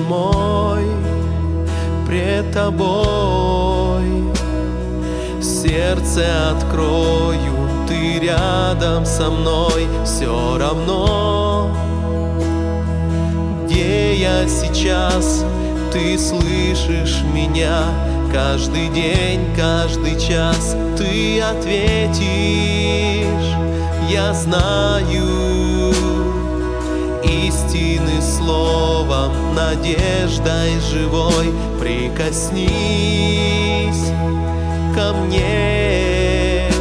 мой, пред Тобой сердце открою, Ты рядом со мной. Все равно, где я сейчас, Ты слышишь меня. Каждый день, каждый час Ты ответишь. Я знаю, истины словом, надеждой живой. Прикоснись ко мне,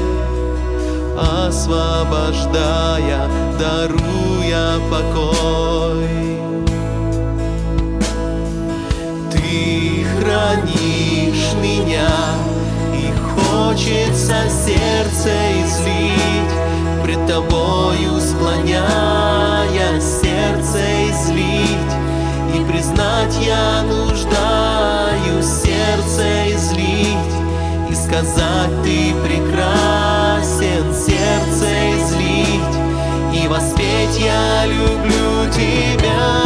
освобождая, даруя покой. Ты хранишь меня, и хочется сердце излить, пред Тобою склоняя, сердце излить и признать: я нуждаюсь, сердце излить и сказать: Ты прекрасен, сердце излить и воспеть: я люблю Тебя.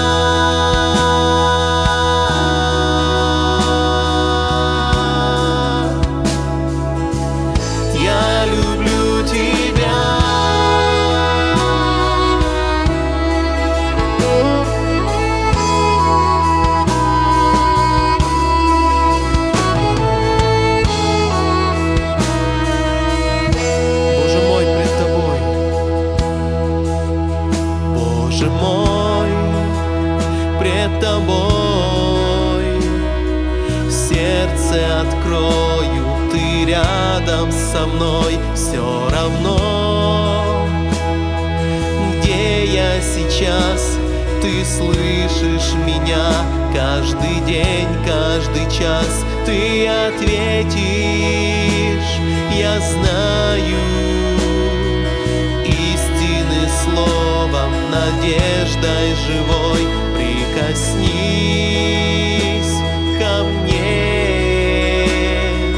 Боже мой, пред Тобой сердце открою, Ты рядом со мной. Все равно, где я сейчас, Ты слышишь меня. Каждый день, каждый час Ты ответишь. Я знаю, истины словом, надеждой живой. Прикоснись ко мне,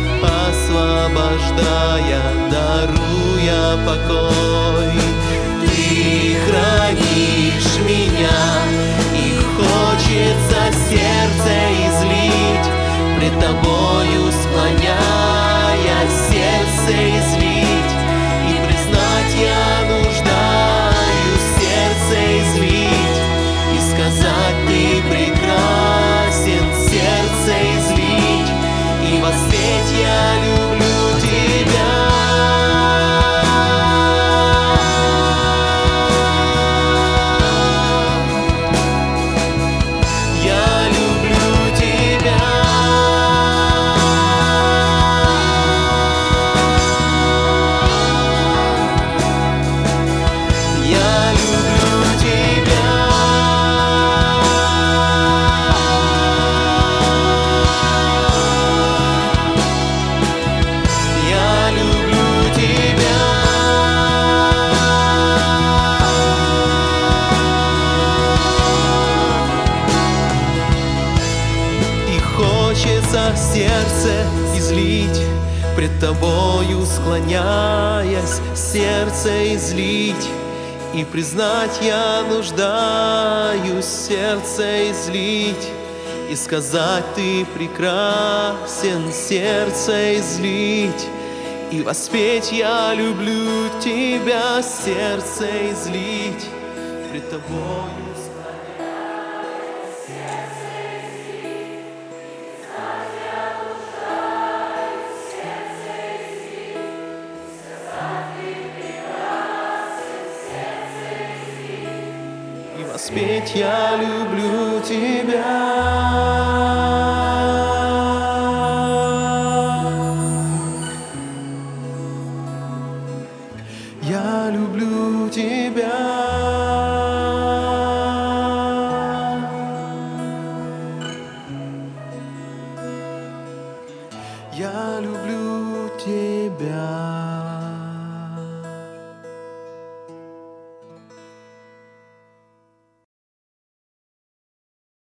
освобождая, даруя покой. Ты хранишь меня, и хочется сердце излить, пред Тобою склоняя, сердце излить и признать: я нуждаюсь, сердце излить и сказать: Ты прекрасен, сердце излить и воспеть: я люблю Тебя. Хочется сердце излить, пред Тобою склоняясь, сердце излить и признать: я нуждаюсь, сердце излить и сказать: Ты прекрасен, сердце излить и воспеть: я люблю Тебя, сердце излить пред Тобою. И воспеть: я люблю Тебя. Я люблю Тебя. Я люблю Тебя.